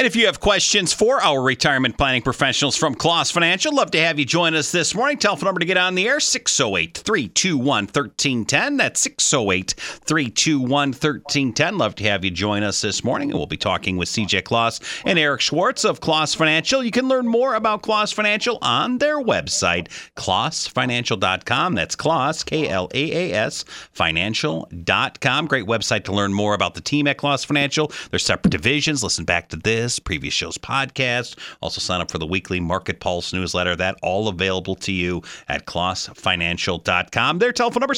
And if you have questions for our retirement planning professionals from Kloss Financial, love to have you join us this morning. Telephone number to get on the air, 608-321-1310. That's 608-321-1310. Love to have you join us this morning. And we'll be talking with CJ Kloss and Eric Schwartz of Kloss Financial. You can learn more about Kloss Financial on their website, klossfinancial.com. That's Kloss, K-L-A-A-S, financial.com. Great website to learn more about the team at Kloss Financial. There's separate divisions. Listen back to this, previous show's podcast. Also sign up for the weekly Market Pulse newsletter. That all available to you at klossfinancial.com. Their telephone number,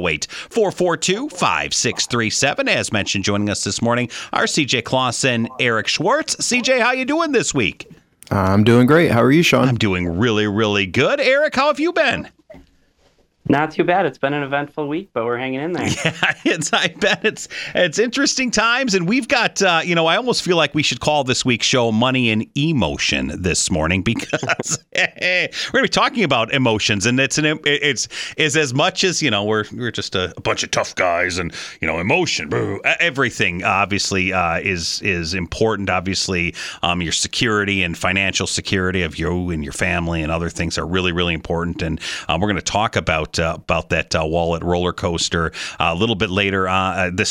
608-442-5637. As mentioned, joining us this morning are CJ Kloss and Eric Schwartz. CJ, how you doing this week? I'm doing great. How are you, Sean? I'm doing really, really good. Eric, how have you been? Not too bad. It's been an eventful week, but we're hanging in there. Yeah, I bet it's interesting times, and we've got I almost feel like we should call this week's show "Money and Emotion" this morning because we're going to be talking about emotions, and it's as much as we're just a bunch of tough guys, and emotion, everything obviously is important. Obviously, your security and financial security of you and your family and other things are really, really important, and we're going to talk about that wallet roller coaster a little bit later. This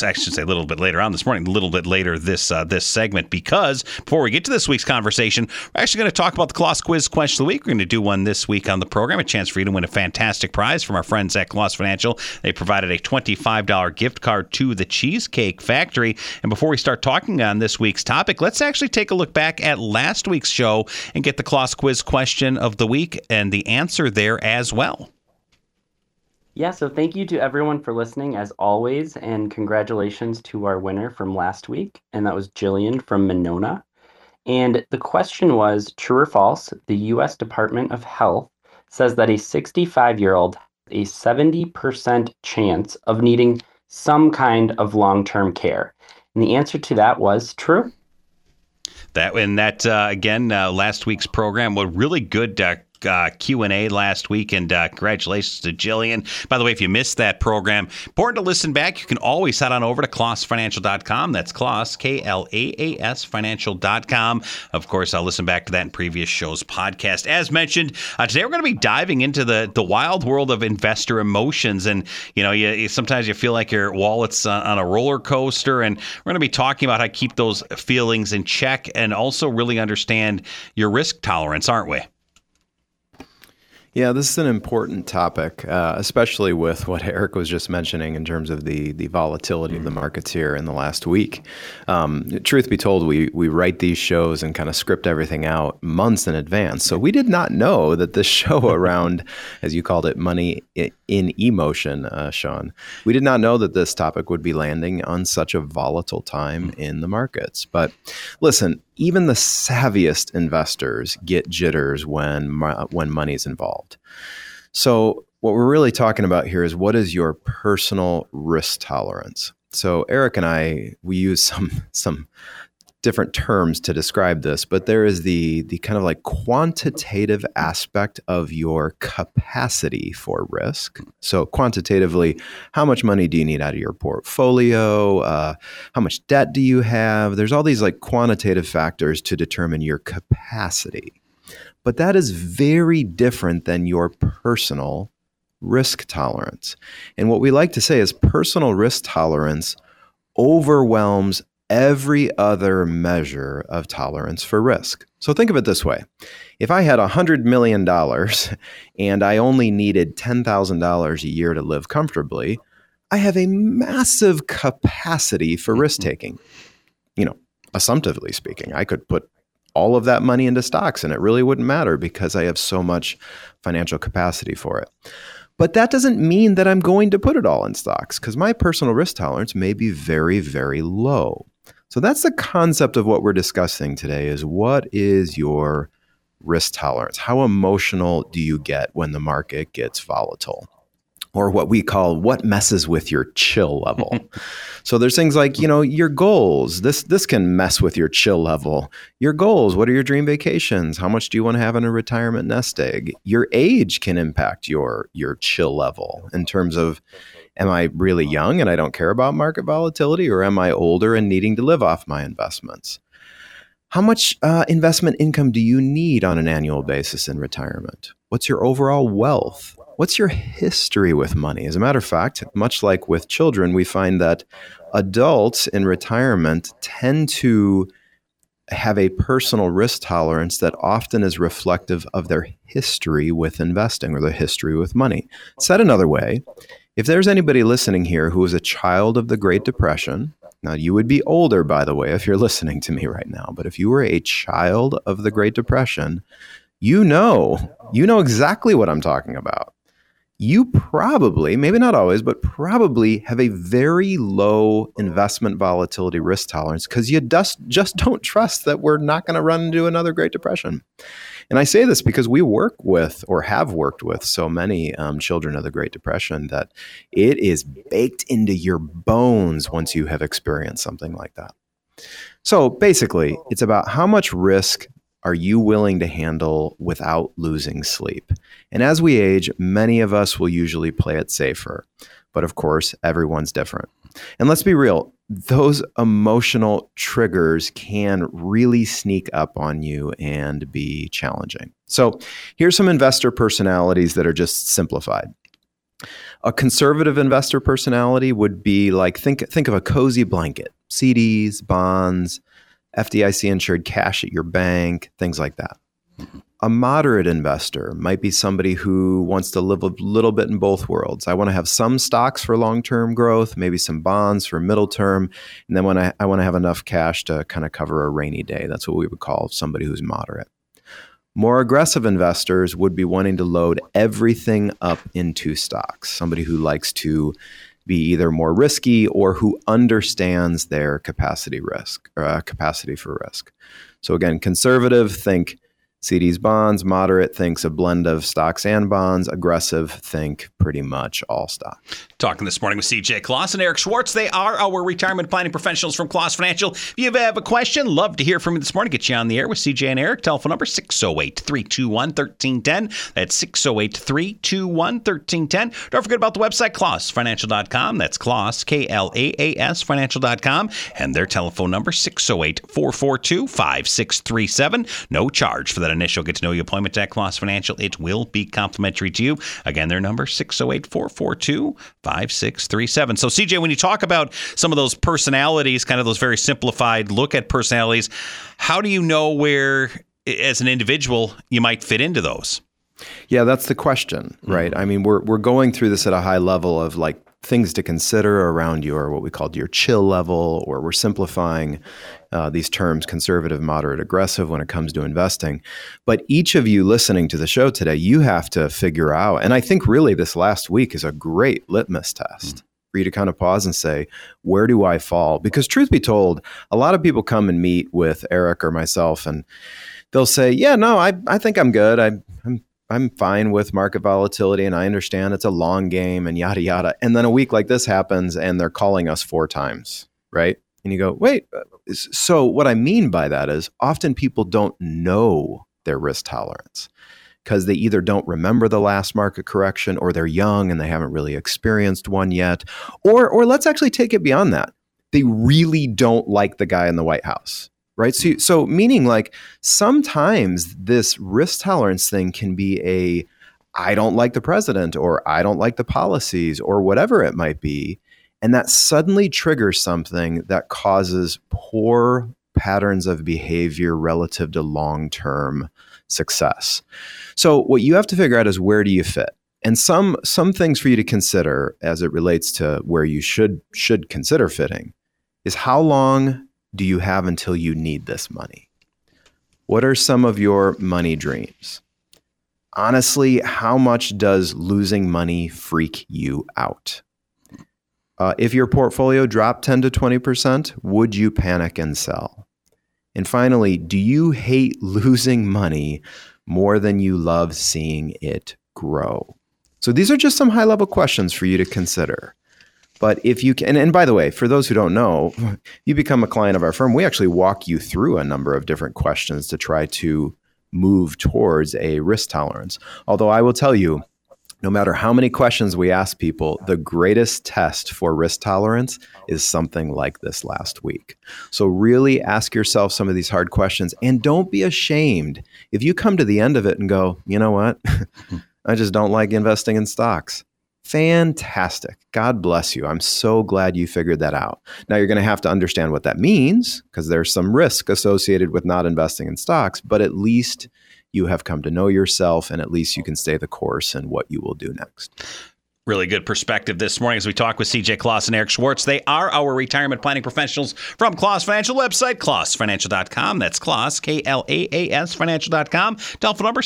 segment, because before we get to this week's conversation, we're actually going to talk about the Kloss Quiz Question of the Week. We're going to do one this week on the program, a chance for you to win a fantastic prize from our friends at Kloss Financial. They provided a $25 gift card to the Cheesecake Factory. And before we start talking on this week's topic, let's actually take a look back at last week's show and get the Kloss Quiz Question of the Week and the answer there as well. Yeah, so thank you to everyone for listening, as always, and congratulations to our winner from last week, and that was Jillian from Monona. And the question was, true or false, the U.S. Department of Health says that a 65-year-old has a 70% chance of needing some kind of long-term care. And the answer to that was true. Last week's program was really good Q&A last week, and congratulations to Jillian. By the way, if you missed that program, important to listen back. You can always head on over to klossfinancial.com. That's Kloss, K-L-A-A-S, financial.com. Of course, I'll listen back to that in previous shows' podcast. As mentioned, today we're going to be diving into the wild world of investor emotions, and sometimes you feel like your wallet's on a roller coaster, and we're going to be talking about how to keep those feelings in check and also really understand your risk tolerance, aren't we? Yeah, this is an important topic, especially with what Eric was just mentioning in terms of the volatility of the markets here in the last week. Truth be told, we write these shows and kind of script everything out months in advance. So we did not know that this show around, as you called it, money in emotion, Sean, we did not know that this topic would be landing on such a volatile time in the markets. But listen, even the savviest investors get jitters when money's involved. So what we're really talking about here is, what is your personal risk tolerance? So Eric and we use some different terms to describe this, but there is the kind of like quantitative aspect of your capacity for risk. So quantitatively, how much money do you need out of your portfolio? How much debt do you have? There's all these like quantitative factors to determine your capacity. But that is very different than your personal risk tolerance. And what we like to say is personal risk tolerance overwhelms every other measure of tolerance for risk. So think of it this way. If I had $100 million and I only needed $10,000 a year to live comfortably, I have a massive capacity for risk taking. Assumptively speaking, I could put all of that money into stocks and it really wouldn't matter because I have so much financial capacity for it. But that doesn't mean that I'm going to put it all in stocks, because my personal risk tolerance may be very, very low. So that's the concept of what we're discussing today, is what is your risk tolerance? How emotional do you get when the market gets volatile? Or what we call, what messes with your chill level? So there's things like, your goals. This can mess with your chill level. Your goals, what are your dream vacations? How much do you want to have in a retirement nest egg? Your age can impact your chill level in terms of, am I really young and I don't care about market volatility, or am I older and needing to live off my investments? How much investment income do you need on an annual basis in retirement? What's your overall wealth? What's your history with money? As a matter of fact, much like with children, we find that adults in retirement tend to have a personal risk tolerance that often is reflective of their history with investing or their history with money. Said another way, if there's anybody listening here who is a child of the Great Depression, now you would be older, by the way, if you're listening to me right now, but if you were a child of the Great Depression, you know exactly what I'm talking about. You probably, maybe not always, but probably have a very low investment volatility risk tolerance because you just don't trust that we're not going to run into another Great Depression. And I say this because we work with or have worked with so many children of the Great Depression that it is baked into your bones once you have experienced something like that. So basically, it's about how much risk are you willing to handle without losing sleep? And as we age, many of us will usually play it safer. But of course, everyone's different. And let's be real, those emotional triggers can really sneak up on you and be challenging. So here's some investor personalities that are just simplified. A conservative investor personality would be like, think of a cozy blanket, CDs, bonds, FDIC insured cash at your bank, things like that. A moderate investor might be somebody who wants to live a little bit in both worlds. I want to have some stocks for long-term growth, maybe some bonds for middle term, and then when I want to have enough cash to kind of cover a rainy day. That's what we would call somebody who's moderate. More aggressive investors would be wanting to load everything up into stocks. Somebody who likes to be either more risky or who understands their capacity for risk. So again, conservative, think CDs, bonds. Moderate thinks a blend of stocks and bonds. Aggressive think pretty much all stocks. Talking this morning with CJ Kloss and Eric Schwartz. They are our retirement planning professionals from Kloss Financial. If you have a question, love to hear from you this morning. Get you on the air with CJ and Eric. Telephone number 608-321-1310. That's 608-321-1310. Don't forget about the website, klossfinancial.com. That's Kloss, K-L-A-A-S, financial.com. And their telephone number, 608-442-5637. No charge for that initial get-to-know-you appointment at Kloss Financial. It will be complimentary to you. Again, their number, 608-442-5637. So, CJ, when you talk about some of those personalities, kind of those very simplified look at personalities, how do you know where, as an individual, you might fit into those? Yeah, that's the question, right? Mm-hmm. I mean, we're going through this at a high level of like things to consider around your what we call your chill level, or we're simplifying these terms, conservative, moderate, aggressive, when it comes to investing. But each of you listening to the show today, you have to figure out, and I think really this last week is a great litmus test for you to kind of pause and say, where do I fall? Because truth be told, a lot of people come and meet with Eric or myself and they'll say, yeah, no, I think I'm good. I'm fine with market volatility and I understand it's a long game and yada, yada. And then a week like this happens and they're calling us 4 times, right? And you go, wait, so what I mean by that is often people don't know their risk tolerance because they either don't remember the last market correction or they're young and they haven't really experienced one yet. Or let's actually take it beyond that. They really don't like the guy in the White House. Right. So meaning like sometimes this risk tolerance thing can be I don't like the president or I don't like the policies or whatever it might be. And that suddenly triggers something that causes poor patterns of behavior relative to long-term success. So what you have to figure out is where do you fit? And some things for you to consider as it relates to where you should consider fitting is how long do you have until you need this money? What are some of your money dreams? Honestly, how much does losing money freak you out? If your portfolio dropped 10 to 20%, would you panic and sell? And finally, do you hate losing money more than you love seeing it grow? So these are just some high-level questions for you to consider. But if you can, and by the way, for those who don't know, you become a client of our firm, we actually walk you through a number of different questions to try to move towards a risk tolerance. Although I will tell you, No matter how many questions we ask people, the greatest test for risk tolerance is something like this last week. So really ask yourself some of these hard questions, and don't be ashamed if you come to the end of it and go, you know what? I just don't like investing in stocks. Fantastic. God bless you. I'm so glad you figured that out. Now you're going to have to understand what that means, because there's some risk associated with not investing in stocks, but at least you have come to know yourself, and at least you can stay the course in what you will do next. Really good perspective this morning as we talk with CJ Claus and Eric Schwartz. They are our retirement planning professionals from Claus Financial website, clausfinancial.com. That's Claus, Klaas financial.com. Telephone number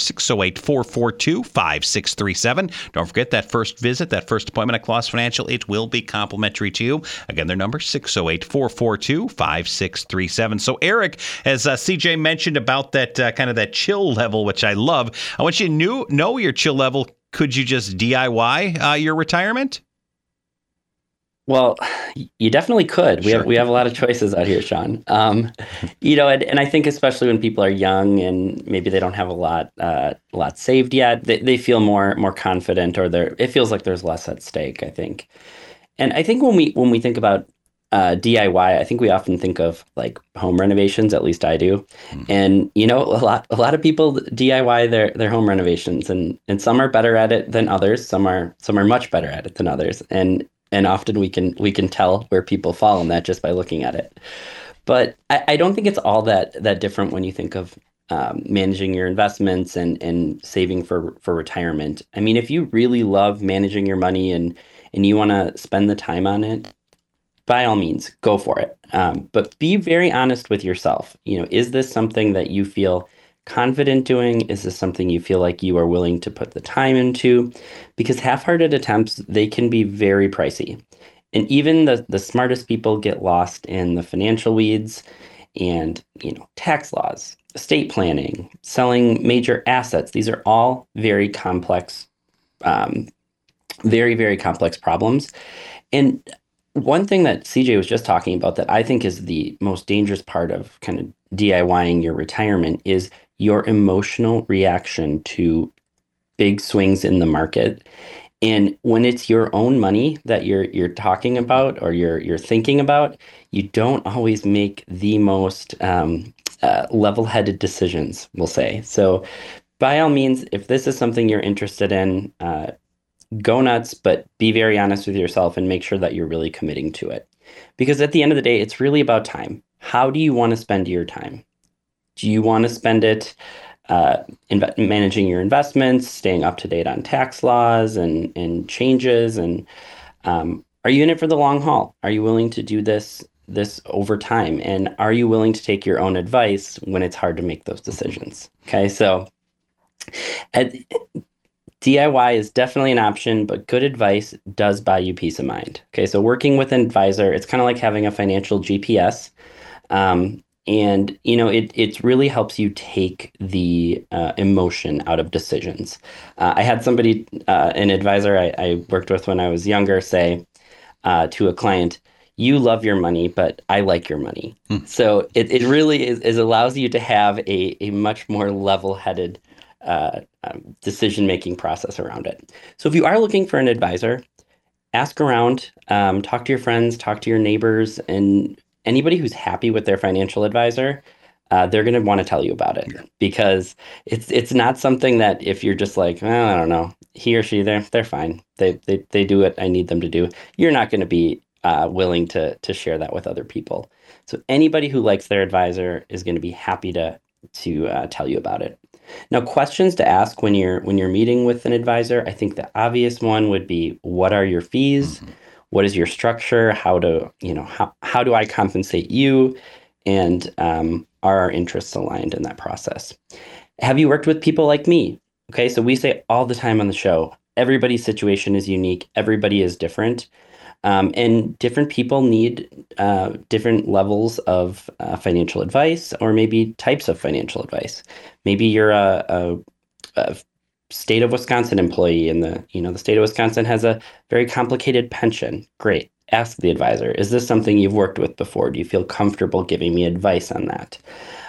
608-442-5637. Don't forget that first visit, that first appointment at Claus Financial, it will be complimentary to you. Again, their number 608-442-5637. So Eric, as CJ mentioned about that kind of that chill level, which I love, I want you to know your chill level. Could you just DIY your retirement? Well, you definitely could. Sure. We have a lot of choices out here, Sean. And I think especially when people are young and maybe they don't have a lot saved yet, they feel more confident, or it feels like there's less at stake, I think. And I think when we think about DIY, I think we often think of like home renovations, at least I do. And, a lot of people DIY their home renovations, and some are better at it than others. Some are much better at it than others. And often we can tell where people fall in that just by looking at it. But I don't think it's all that different when you think of managing your investments and saving for retirement. I mean, if you really love managing your money and you want to spend the time on it, by all means, go for it. But be very honest with yourself. Is this something that you feel confident doing? Is this something you feel like you are willing to put the time into? Because half-hearted attempts, they can be very pricey. And even the smartest people get lost in the financial weeds and, tax laws, estate planning, selling major assets. These are all very complex, very, very complex problems. And one thing that CJ was just talking about that I think is the most dangerous part of kind of DIYing your retirement is your emotional reaction to big swings in the market. And when it's your own money that you're talking about or you're thinking about, you don't always make the most level-headed decisions, we'll say. So by all means, if this is something you're interested in, go nuts, but be very honest with yourself and make sure that you're really committing to it. Because at the end of the day, it's really about time. How do you want to spend your time? Do you want to spend it managing your investments, staying up to date on tax laws and changes? And are you in it for the long haul? Are you willing to do this over time? And are you willing to take your own advice when it's hard to make those decisions? Okay, so DIY is definitely an option, but good advice does buy you peace of mind. Okay, so working with an advisor, it's kind of like having a financial GPS. And, it really helps you take the emotion out of decisions. I had somebody, an advisor I worked with when I was younger, say to a client, "You love your money, but I like your money." So it really is allows you to have a much more level-headed decision-making process around it. So if you are looking for an advisor, ask around, talk to your friends, talk to your neighbors, and anybody who's happy with their financial advisor, they're going to want to tell you about it, because it's not something that if you're just like, well, I don't know, he or she, they're fine. They do what I need them to do. You're not going to be willing to share that with other people. So anybody who likes their advisor is going to be happy to tell you about it. Now, questions to ask when you're meeting with an advisor, I think the obvious one would be, what are your fees? Mm-hmm. What is your structure? How do I compensate you? And are our interests aligned in that process? Have you worked with people like me? Okay, so we say all the time on the show, everybody's situation is unique. Everybody is different. And different people need different levels of financial advice, or maybe types of financial advice. Maybe you're a state of Wisconsin employee, and the state of Wisconsin has a very complicated pension. Great. Ask the advisor, is this something you've worked with before? Do you feel comfortable giving me advice on that?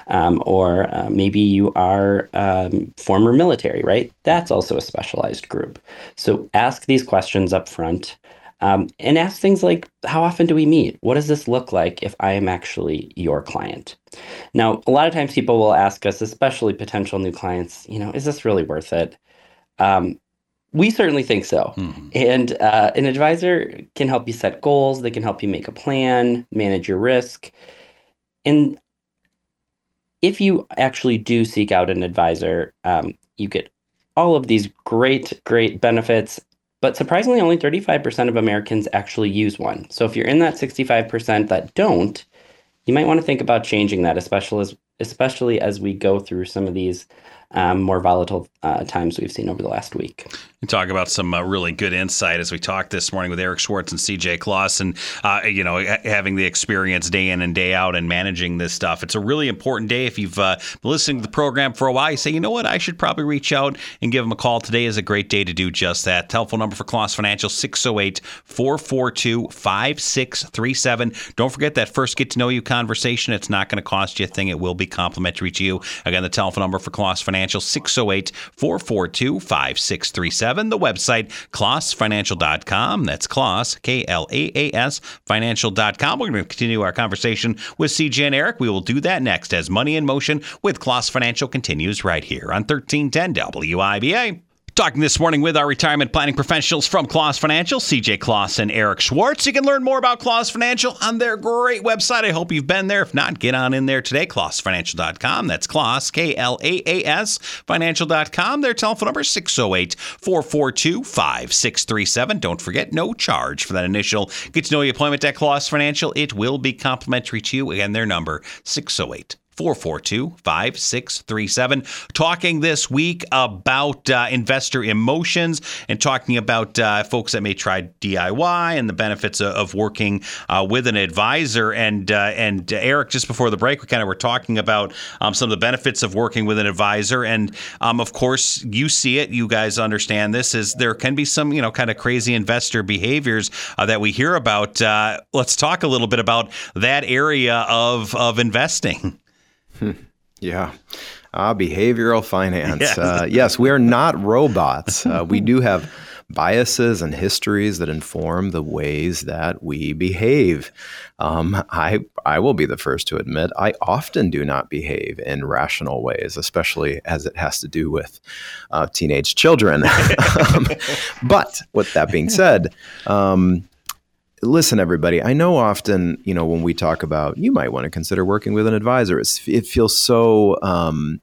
or maybe you are former military, right? That's also a specialized group. So ask these questions up front. And ask things like, how often do we meet? What does this look like if I am actually your client? Now, a lot of times people will ask us, especially potential new clients, is this really worth it? We certainly think so. And an advisor can help you set goals. They can help you make a plan, manage your risk. And if you actually do seek out an advisor, you get all of these great, great benefits. But surprisingly, only 35% of Americans actually use one. So if you're in that 65% that don't, you might want to think about changing that, especially as we go through some of these more volatile times we've seen over the last week. We talk about some really good insight as we talked this morning with Eric Schwartz and CJ Kloss, and having the experience day in and day out and managing this stuff. It's a really important day. If you've been listening to the program for a while, you say, you know what, I should probably reach out and give them a call. Today is a great day to do just that. Telephone number for Kloss Financial, 608-442-5637. Don't forget that first get to know you conversation. It's not going to cost you a thing. It will be complimentary to you. Again, the telephone number for Kloss Financial, 608-442-5637. The website, klossfinancial.com. That's Kloss, K-L-A-A-S, financial.com. We're going to continue our conversation with CJ and Eric. We will do that next as Money in Motion with Kloss Financial continues right here on 1310 WIBA. Talking this morning with our retirement planning professionals from Kloss Financial, CJ Kloss and Eric Schwartz. You can learn more about Kloss Financial on their great website. I hope you've been there. If not, get on in there today, klossfinancial.com. That's Kloss, K-L-A-A-S, financial.com. Their telephone number is 608-442-5637. Don't forget, no charge for that initial get-to-know-you appointment at Kloss Financial. It will be complimentary to you. Again, their number, 608-442-5637. Talking this week about investor emotions and talking about folks that may try DIY and the benefits of working with an advisor. And Eric, just before the break, we kind of were talking about some of the benefits of working with an advisor. And of course, you see it. You guys understand this. Is there can be some kind of crazy investor behaviors that we hear about. Let's talk a little bit about that area of investing. Yeah. Behavioral finance. Yes, we are not robots. We do have biases and histories that inform the ways that we behave. I will be the first to admit I often do not behave in rational ways, especially as it has to do with teenage children. But with that being said, listen, everybody, I know often, when we talk about, you might want to consider working with an advisor, it feels so, kind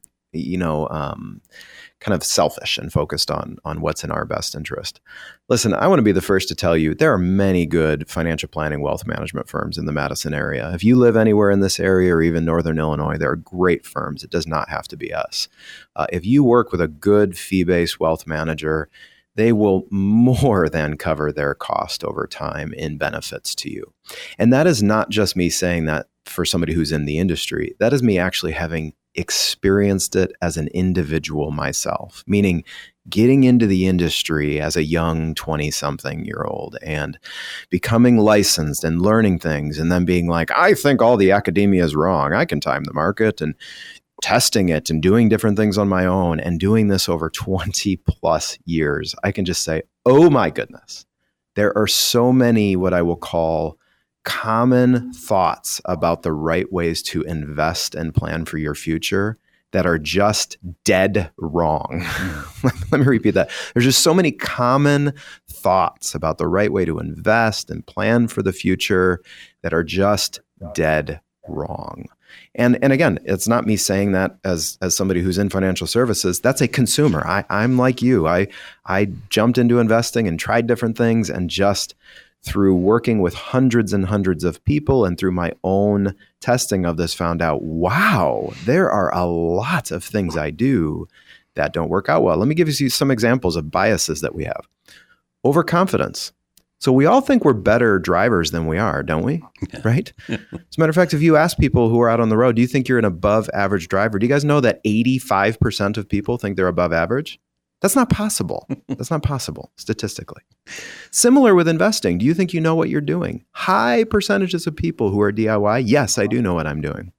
of selfish and focused on what's in our best interest. Listen, I want to be the first to tell you, there are many good financial planning, wealth management firms in the Madison area. If you live anywhere in this area or even Northern Illinois, there are great firms. It does not have to be us. If you work with a good fee-based wealth manager, they will more than cover their cost over time in benefits to you. And that is not just me saying that for somebody who's in the industry. That is me actually having experienced it as an individual myself, meaning getting into the industry as a young 20-something-year-old and becoming licensed and learning things and then being like, I think all the academia is wrong. I can time the market, and testing it and doing different things on my own and doing this over 20 plus years, I can just say, oh my goodness, there are so many what I will call common thoughts about the right ways to invest and plan for your future that are just dead wrong. Let me repeat that. There's just so many common thoughts about the right way to invest and plan for the future that are just dead wrong. And again, it's not me saying that as somebody who's in financial services. That's a consumer. I'm like you. I jumped into investing and tried different things, and just through working with hundreds and hundreds of people and through my own testing of this, found out, wow, there are a lot of things I do that don't work out well. Let me give you some examples of biases that we have. Overconfidence. So we all think we're better drivers than we are, don't we? Yeah. Right? As a matter of fact, if you ask people who are out on the road, do you think you're an above average driver? Do you guys know that 85% of people think they're above average? That's not possible. That's not possible statistically. Similar with investing. Do you think you know what you're doing? High percentages of people who are DIY, yes, I do know what I'm doing.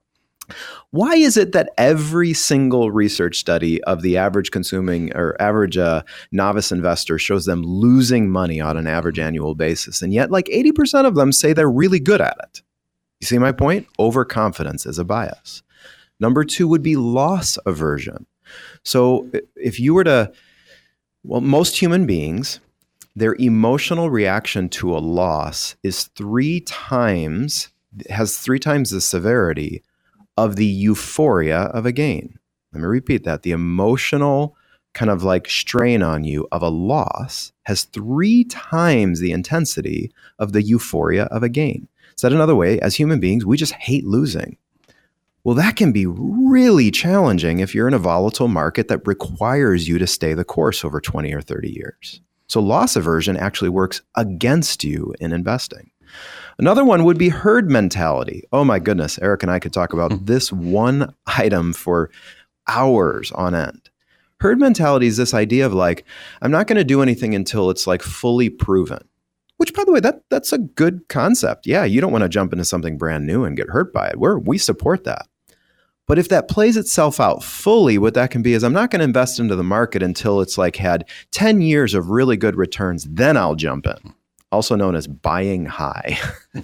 Why is it that every single research study of the average consuming or average novice investor shows them losing money on an average annual basis? And yet like 80% of them say they're really good at it. You see my point? Overconfidence is a bias. Number 2 would be loss aversion. So if you were to, well, most human beings, their emotional reaction to a loss is 3 times the severity of the euphoria of a gain. Let me repeat that. The emotional kind of like strain on you of a loss has 3 times the intensity of the euphoria of a gain. Said another way, as human beings, we just hate losing. Well, that can be really challenging if you're in a volatile market that requires you to stay the course over 20 or 30 years. So loss aversion actually works against you in investing. Another one would be herd mentality. Oh my goodness, Eric and I could talk about this one item for hours on end. Herd mentality is this idea of like, I'm not going to do anything until it's like fully proven. Which, by the way, that's a good concept. Yeah, you don't want to jump into something brand new and get hurt by it. We support that. But if that plays itself out fully, what that can be is I'm not going to invest into the market until it's like had 10 years of really good returns, then I'll jump in. Also known as buying high.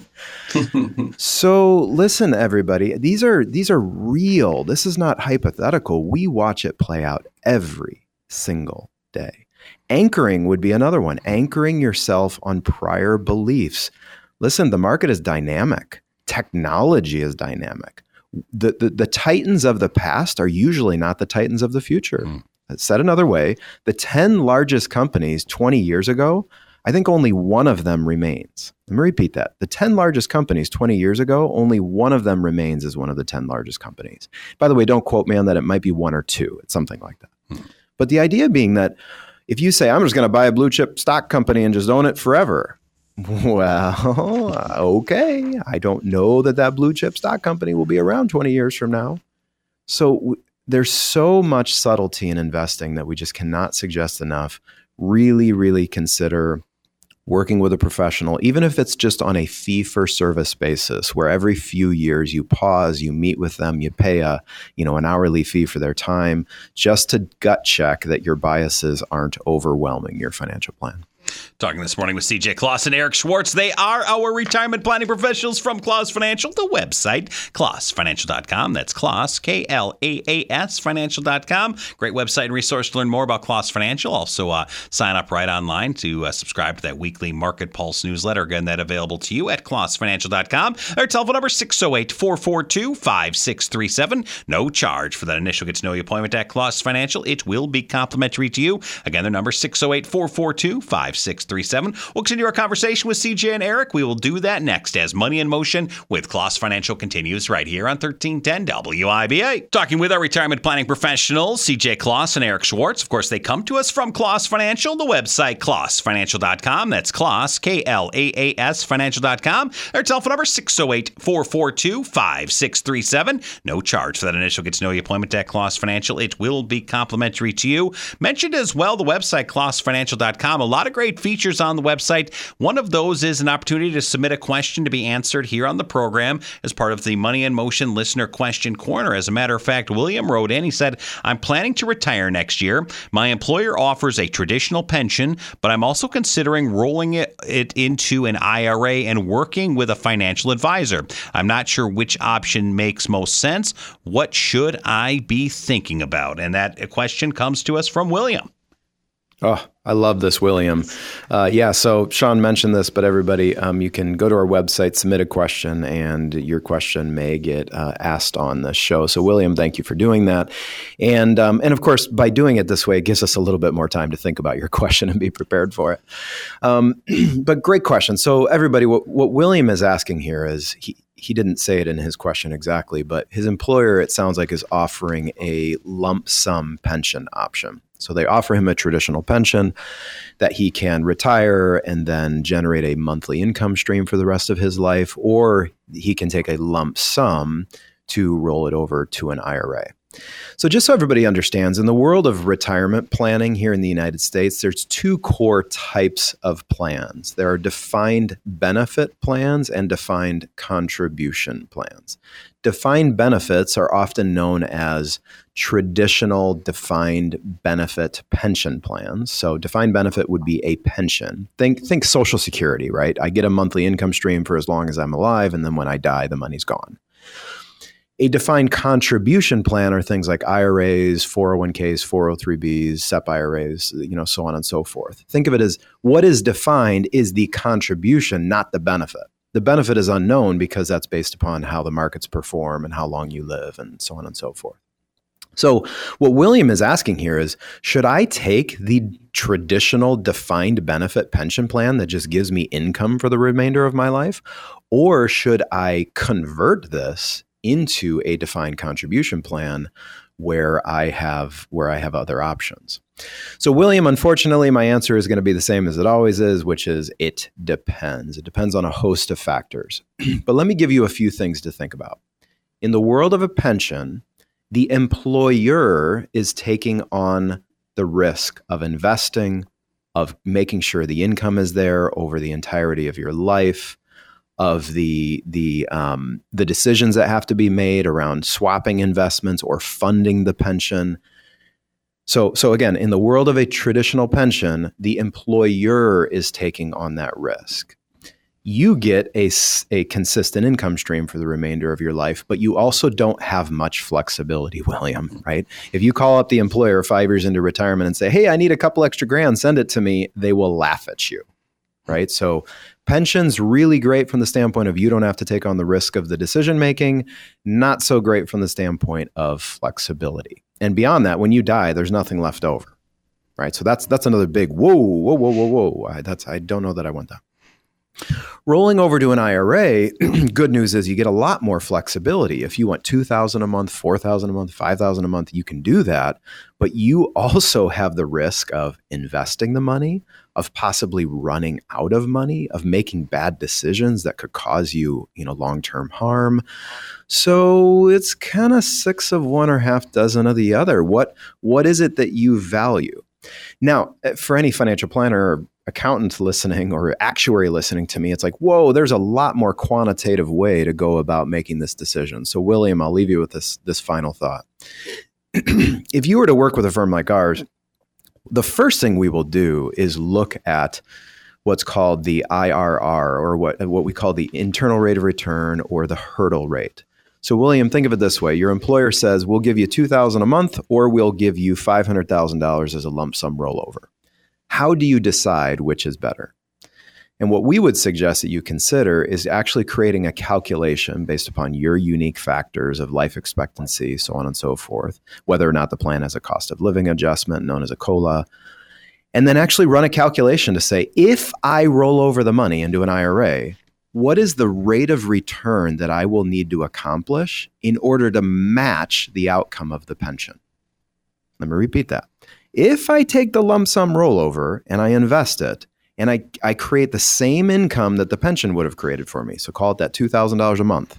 So listen, everybody, these are real. This is not hypothetical. We watch it play out every single day. Anchoring would be another one. Anchoring yourself on prior beliefs. Listen, the market is dynamic. Technology is dynamic. The titans of the past are usually not the titans of the future. Said another way, the 10 largest companies 20 years ago, I think only one of them remains. Let me repeat that. The 10 largest companies 20 years ago, only one of them remains as one of the 10 largest companies. By the way, don't quote me on that. It might be 1 or 2. It's something like that. But the idea being that if you say, I'm just going to buy a blue chip stock company and just own it forever. Well, okay. I don't know that blue chip stock company will be around 20 years from now. So there's so much subtlety in investing that we just cannot suggest enough. Really, really consider working with a professional, even if it's just on a fee-for-service basis, where every few years you pause, you meet with them, you pay an hourly fee for their time, just to gut check that your biases aren't overwhelming your financial plan. Talking this morning with CJ Kloss and Eric Schwartz. They are our retirement planning professionals from Kloss Financial. The website, klossfinancial.com. That's Kloss, K-L-A-A-S, financial.com. Great website and resource to learn more about Kloss Financial. Also, sign up right online to subscribe to that weekly Market Pulse newsletter. Again, that available to you at klossfinancial.com. Our telephone number, 608-442-5637. No charge for that initial get-to-know-you appointment at Kloss Financial. It will be complimentary to you. Again, their number, 608-442-5637. We'll continue our conversation with CJ and Eric. We will do that next as Money in Motion with Kloss Financial continues right here on 1310 WIBA. Talking with our retirement planning professionals, CJ Kloss and Eric Schwartz. Of course, they come to us from Kloss Financial, the website, klossfinancial.com. That's Kloss, K-L-A-A-S, financial.com. Our telephone number, 608-442-5637. No charge for that initial get-to-know-you appointment at Kloss Financial. It will be complimentary to you. Mentioned as well, the website, klossfinancial.com. A lot of great features on the website. One of those is an opportunity to submit a question to be answered here on the program as part of the Money in Motion Listener Question Corner. As a matter of fact, William wrote in, he said, I'm planning to retire next year. My employer offers a traditional pension, but I'm also considering rolling it into an IRA and working with a financial advisor. I'm not sure which option makes most sense. What should I be thinking about? And that question comes to us from William. Oh, I love this, William. So Sean mentioned this, but everybody, you can go to our website, submit a question, and your question may get asked on the show. So William, thank you for doing that. And of course, by doing it this way, it gives us a little bit more time to think about your question and be prepared for it. But great question. So everybody, what William is asking here is, he didn't say it in his question exactly, but his employer, it sounds like, is offering a lump sum pension option. So they offer him a traditional pension that he can retire and then generate a monthly income stream for the rest of his life, or he can take a lump sum to roll it over to an IRA. So just so everybody understands, in the world of retirement planning here in the United States, there's two core types of plans. There are defined benefit plans and defined contribution plans. Defined benefits are often known as traditional defined benefit pension plans. So defined benefit would be a pension. Think Social Security, right? I get a monthly income stream for as long as I'm alive, and then when I die, the money's gone. A defined contribution plan are things like IRAs, 401ks, 403bs, SEP IRAs, so on and so forth. Think of it as what is defined is the contribution, not the benefit. The benefit is unknown because that's based upon how the markets perform and how long you live and so on and so forth. So what William is asking here is, should I take the traditional defined benefit pension plan that just gives me income for the remainder of my life? Or should I convert this into a defined contribution plan where I have other options? So William, unfortunately, my answer is going to be the same as it always is, which is it depends. It depends on a host of factors. But let me give you a few things to think about. In the world of a pension, the employer is taking on the risk of investing, of making sure the income is there over the entirety of your life, of the decisions that have to be made around swapping investments or funding the pension. So again, in the world of a traditional pension, the employer is taking on that risk. You get a consistent income stream for the remainder of your life, but you also don't have much flexibility, William, right? If you call up the employer 5 years into retirement and say, hey, I need a couple extra grand, send it to me, they will laugh at you, right? So pension's really great from the standpoint of you don't have to take on the risk of the decision making, not so great from the standpoint of flexibility. And beyond that, when you die, there's nothing left over, right? So that's another big whoa. I don't know that I want that. Rolling over to an IRA, good news is you get a lot more flexibility. If you want $2,000 a month, $4,000 a month, $5,000 a month, you can do that. But you also have the risk of investing the money, of possibly running out of money, of making bad decisions that could cause you, long-term harm. So it's kind of 6 of one or half dozen of the other. What is it that you value? Now, for any financial planner or accountant listening or actuary listening to me, it's like, whoa, there's a lot more quantitative way to go about making this decision. So William, I'll leave you with this final thought. If you were to work with a firm like ours, the first thing we will do is look at what's called the IRR, or what we call the internal rate of return, or the hurdle rate. So William, think of it this way. Your employer says, we'll give you $2,000 a month, or we'll give you $500,000 as a lump sum rollover. How do you decide which is better? And what we would suggest that you consider is actually creating a calculation based upon your unique factors of life expectancy, so on and so forth, whether or not the plan has a cost of living adjustment known as a COLA, and then actually run a calculation to say, if I roll over the money into an IRA, what is the rate of return that I will need to accomplish in order to match the outcome of the pension? Let me repeat that. If I take the lump sum rollover and I invest it, and I create the same income that the pension would have created for me, so call it that $2,000 a month,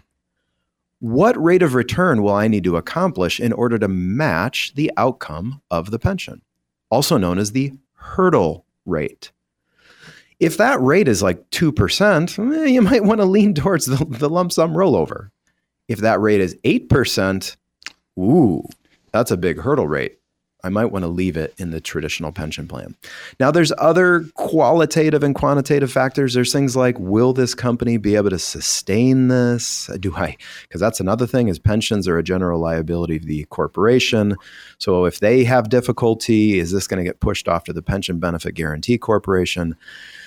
what rate of return will I need to accomplish in order to match the outcome of the pension, also known as the hurdle rate? If that rate is like 2%, you might want to lean towards the lump sum rollover. If that rate is 8%, that's a big hurdle rate. I might want to leave it in the traditional pension plan. Now, there's other qualitative and quantitative factors. There's things like, will this company be able to sustain this? Because that's another thing, is pensions are a general liability of the corporation. So if they have difficulty, is this going to get pushed off to the Pension Benefit Guaranty Corporation?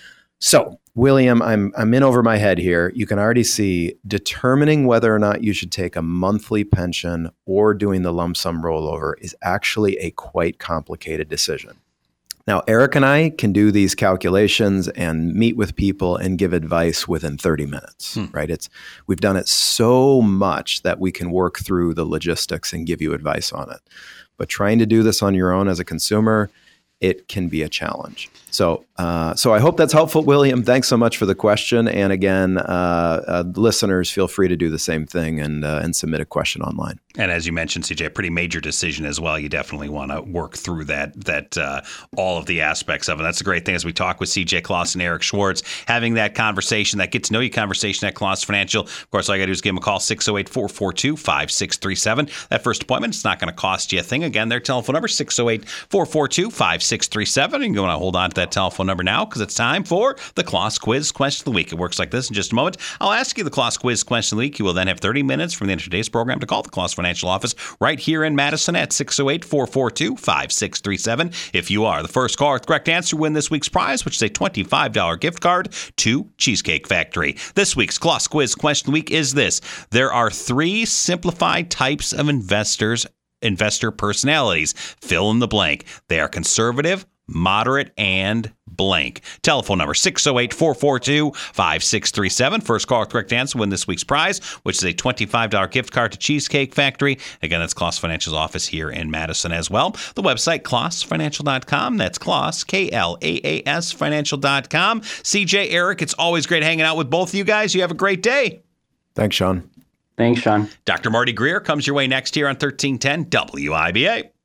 So, William, I'm in over my head here. You can already see determining whether or not you should take a monthly pension or doing the lump sum rollover is actually a quite complicated decision. Now, Eric and I can do these calculations and meet with people and give advice within 30 minutes, right? We've done it so much that we can work through the logistics and give you advice on it. But trying to do this on your own as a consumer, it can be a challenge. So I hope that's helpful, William. Thanks so much for the question. And again, listeners, feel free to do the same thing and submit a question online. And as you mentioned, CJ, a pretty major decision as well. You definitely want to work through that all of the aspects of it. That's the great thing as we talk with CJ Kloss and Eric Schwartz, having that conversation, that get to know you conversation at Kloss Financial. Of course, all you got to do is give them a call, 608-442-5637. That first appointment, it's not going to cost you a thing. Again, their telephone number, 608-442-5637. And you want to hold on to that telephone number now because it's time for the Kloss Quiz Question of the Week. It works like this in just a moment. I'll ask you the Kloss Quiz Question of the Week. You will then have 30 minutes from the end of today's program to call the Kloss Financial office right here in Madison at 608-442-5637. If you are the first caller with the correct answer, win this week's prize, which is a $25 gift card to Cheesecake Factory. This week's Kloss Quiz Question of the Week is this. There are 3 simplified types of investor personalities. Fill in the blank. They are conservative, moderate, and blank. Telephone number 608-442-5637. First call with correct answer win this week's prize, which is a $25 gift card to Cheesecake Factory. Again, that's Kloss Financial's office here in Madison as well. The website, klossfinancial.com. That's Kloss, K-L-A-A-S, financial.com. CJ, Eric, it's always great hanging out with both of you guys. You have a great day. Thanks, Sean. Thanks, Sean. Dr. Marty Greer comes your way next here on 1310 WIBA.